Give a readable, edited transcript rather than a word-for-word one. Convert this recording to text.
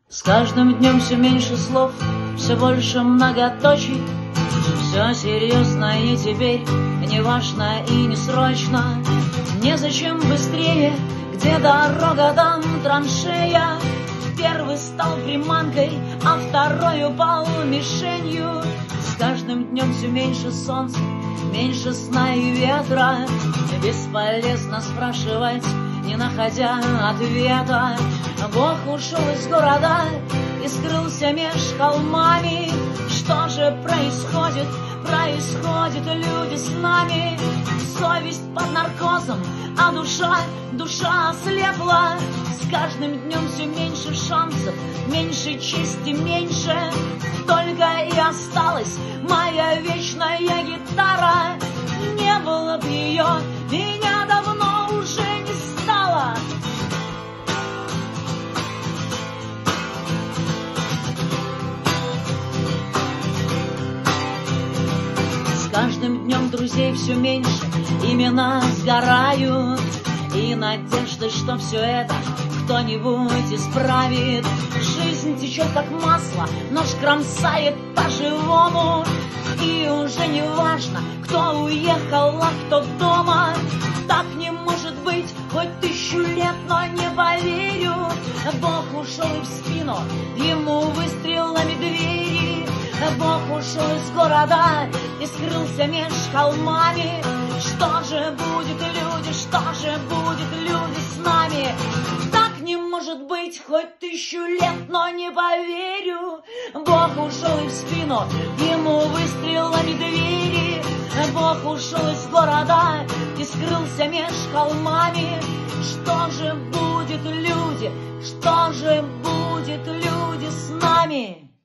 С каждым днем все меньше слов, все больше многоточий. Все серьезно и теперь не важно и не срочно. Незачем быстрее, где дорога, там траншея. Первый стал приманкой, а второй упал мишенью. С каждым днем все меньше солнца, меньше сна и ветра. Бесполезно спрашивать, не находя ответа. Бог ушел из города и скрылся меж холмами. Что же происходит? Происходит, люди с нами. Совесть под наркозом, а душа ослепла. С каждым днем все меньше шансов, меньше чести, меньше. Только и осталась моя вечная гитара. Не было б ее, меня давно уже не стало. С каждым днем друзей все меньше, имена сгорают. И надежды, что все это кто-нибудь исправит. Жизнь течет как масло, нож кромсает по-живому. И уже не важно, кто уехал, а кто дома. Так не может быть, хоть 1000 лет, но не поверю. Бог ушел и в спину ему выстрелами двери. Бог ушел из города и скрылся меж холмами. Что же будет, люди, что же будет, люди с нами? Так не может быть, хоть 1000 лет, но не поверю. Бог ушел и в спину ему выстрелами двери. Бог ушел из города и скрылся меж холмами. Что же будет, люди, что же будет, люди с нами?